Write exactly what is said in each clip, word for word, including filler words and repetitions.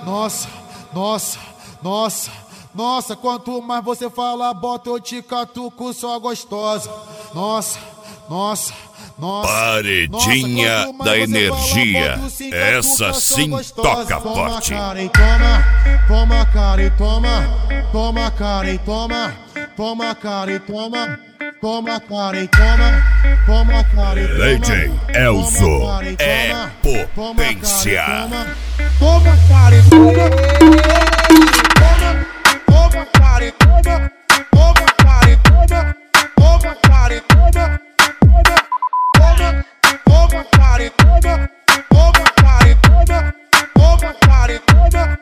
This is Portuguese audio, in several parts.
Nossa, nossa, nossa, nossa, quanto mais você fala, bota eu te catuco, só gostosa. Nossa, nossa, nossa. Paredinha nossa, da energia, fala, sim, essa catuca, sim toca forte. Toma cara e toma, toma cara e toma, toma cara e toma, toma cara e toma, toma cara e toma, toma cara e toma. D J Elzo é potência. Toma cara e toma, toma cara e toma, toma cara e toma, toma cara e toma, toma cara e toma, toma cara e toma, toma cara e toma,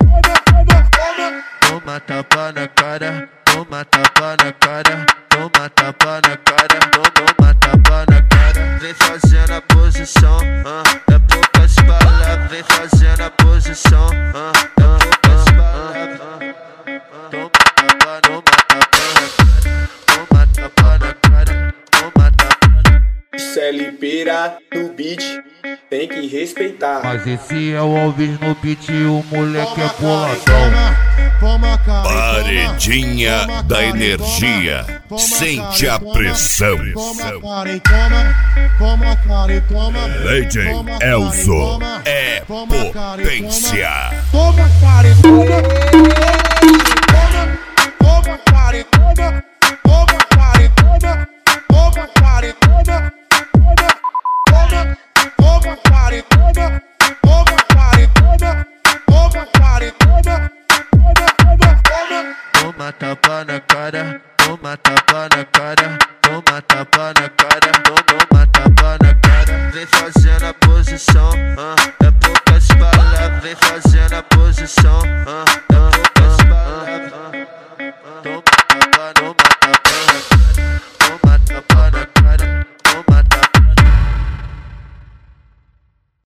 toma tapa na cara, toma tapa na cara, toma tapa na cara, toma tapa na cara. Vem fazendo a posição, ah, é poucas palavras. Vem fazendo a posição, ah, é poucas palavras. Toma tapa, toma tapa na cara, toma tapa na cara. Isso é lipeira no beat, tem que respeitar. Mas esse é o Alves no beat, o moleque é boladão. Paredinha da energia, sente a pressão. D J Elzo é potência. Toma cara e toma, toma cara e toma, toma cara e toma, toma cara e toma, toma cara e toma, toma cara e toma, toma cara e toma. Toma tapa na cara, toma tapa na cara, toma tapa na cara, toma tapa na cara. Vem fazendo a posição, ah, é poucas palavras. Vem fazendo a posição, ah, é poucas